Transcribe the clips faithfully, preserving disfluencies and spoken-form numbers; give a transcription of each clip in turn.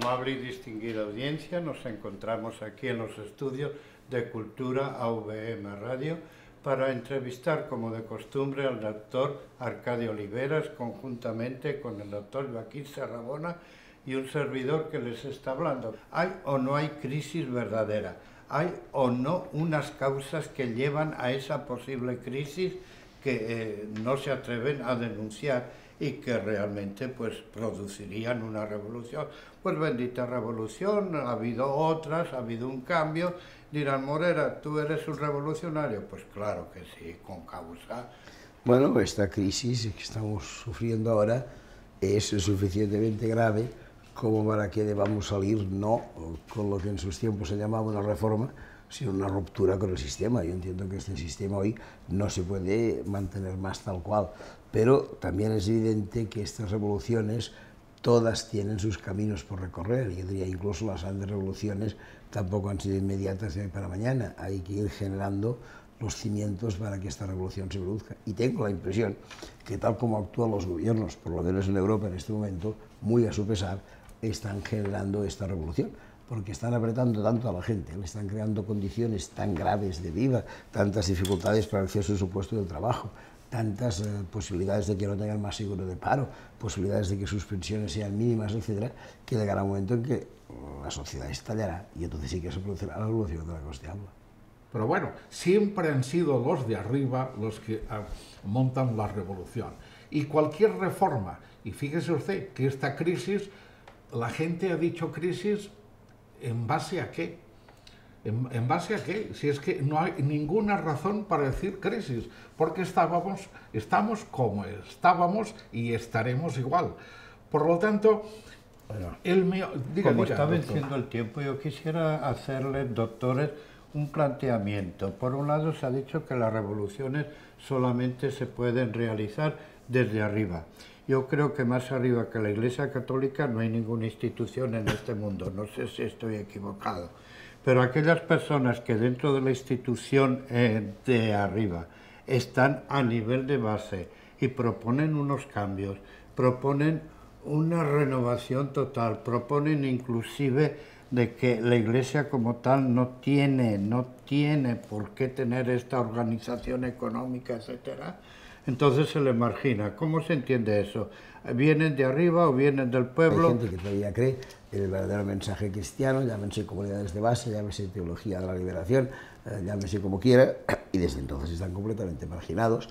Amable y distinguida audiencia, nos encontramos aquí en los estudios de Cultura A V M Radio para entrevistar, como de costumbre, al doctor Arcadio Oliveras, conjuntamente con el doctor Joaquín Serrabona y un servidor que les está hablando. ¿Hay o no hay crisis verdadera? ¿Hay o no unas causas que llevan a esa posible crisis que eh, no se atreven a denunciar y que realmente pues producirían una revolución? Pues bendita revolución, ha habido otras, ha habido un cambio. Dirán, Morera, ¿tú eres un revolucionario? Pues claro que sí, con causa. Bueno, esta crisis que estamos sufriendo ahora es suficientemente grave como para que debamos salir no con lo que en sus tiempos se llamaba una reforma, sino una ruptura con el sistema. Yo entiendo que este sistema hoy no se puede mantener más tal cual, pero también es evidente que estas revoluciones todas tienen sus caminos por recorrer. Yo diría incluso las grandes revoluciones tampoco han sido inmediatas de hoy para mañana. Hay que ir generando los cimientos para que esta revolución se produzca. Y tengo la impresión que tal como actúan los gobiernos, por lo menos en Europa en este momento, muy a su pesar, están generando esta revolución, porque están apretando tanto a la gente, le están creando condiciones tan graves de vida, tantas dificultades para el acceso a su puesto de trabajo, tantas eh, posibilidades de que no tengan más seguro de paro, posibilidades de que sus pensiones sean mínimas, etcétera, que llegará un momento en que la sociedad estallará y entonces sí que se producirá la revolución de la que usted habla. Pero bueno, siempre han sido los de arriba los que uh, montan la revolución. Y cualquier reforma, y fíjese usted que esta crisis, la gente ha dicho crisis, ¿en base a qué? ¿En, en base a qué? Si es que no hay ninguna razón para decir crisis, porque estábamos, estamos como estábamos y estaremos igual. Por lo tanto, bueno, el mío, diga, como diga, está doctor. venciendo el tiempo, yo quisiera hacerle, doctores, un planteamiento. Por un lado, se ha dicho que las revoluciones solamente se pueden realizar desde arriba. Yo creo que más arriba que la Iglesia Católica no hay ninguna institución en este mundo, no sé si estoy equivocado, pero aquellas personas que dentro de la institución eh, de arriba están a nivel de base y proponen unos cambios, proponen una renovación total, proponen inclusive de que la Iglesia como tal no tiene, no tiene por qué tener esta organización económica, etcétera. Entonces se le margina. ¿Cómo se entiende eso? ¿Vienen de arriba o vienen del pueblo? Hay gente que todavía cree en el verdadero mensaje cristiano, llámense comunidades de base, llámense teología de la liberación, eh, llámense como quiera, y desde entonces están completamente marginados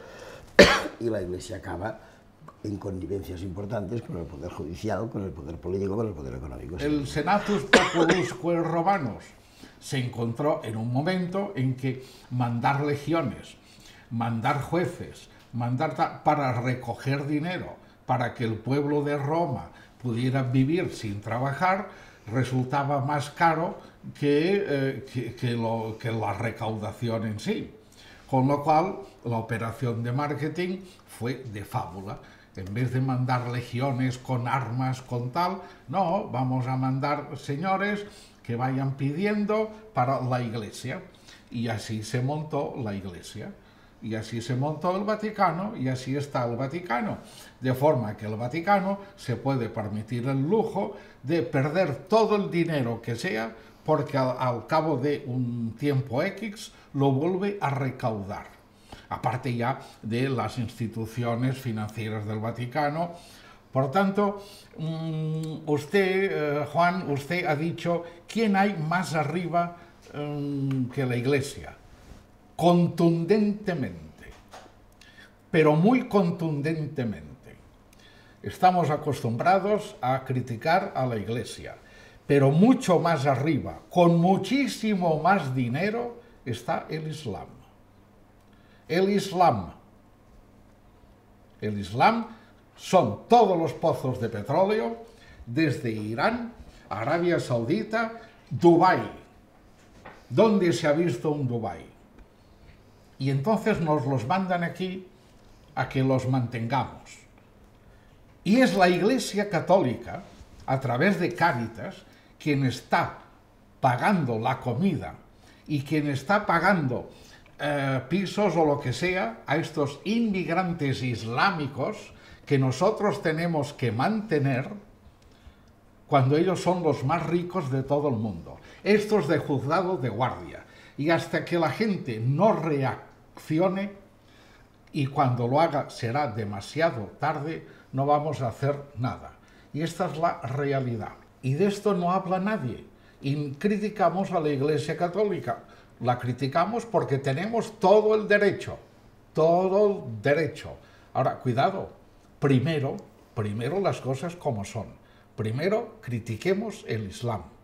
y la Iglesia acaba en connivencias importantes con el poder judicial, con el poder político, con el poder económico. El Senatus Populusque Romanos se encontró en un momento en que mandar legiones, mandar jueces, mandar para recoger dinero, para que el pueblo de Roma pudiera vivir sin trabajar, resultaba más caro que, eh, que, que, lo, que la recaudación en sí. Con lo cual, la operación de marketing fue de fábula. En vez de mandar legiones con armas, con tal, no, vamos a mandar señores que vayan pidiendo para la Iglesia. Y así se montó la Iglesia. Y así se montó el Vaticano, y así está el Vaticano. De forma que el Vaticano se puede permitir el lujo de perder todo el dinero que sea, porque al, al cabo de un tiempo X lo vuelve a recaudar. Aparte ya de las instituciones financieras del Vaticano. Por tanto, usted, eh, Juan, usted ha dicho, ¿quién hay más arriba eh, que la Iglesia? Contundentemente, pero muy contundentemente. Estamos acostumbrados a criticar a la Iglesia, pero mucho más arriba, con muchísimo más dinero, está el Islam. El Islam. El Islam son todos los pozos de petróleo, desde Irán, Arabia Saudita, Dubái. ¿Dónde se ha visto un Dubái? Y entonces nos los mandan aquí a que los mantengamos. Y es la Iglesia Católica, a través de Cáritas, quien está pagando la comida y quien está pagando eh, pisos o lo que sea a estos inmigrantes islámicos que nosotros tenemos que mantener cuando ellos son los más ricos de todo el mundo. Estos de juzgado de guardia. Y hasta que la gente no reaccione, y cuando lo haga será demasiado tarde, no vamos a hacer nada. Y esta es la realidad. Y de esto no habla nadie. Y criticamos a la Iglesia Católica. La criticamos porque tenemos todo el derecho. Todo el derecho. Ahora, cuidado. Primero, primero las cosas como son. Primero, critiquemos el Islam.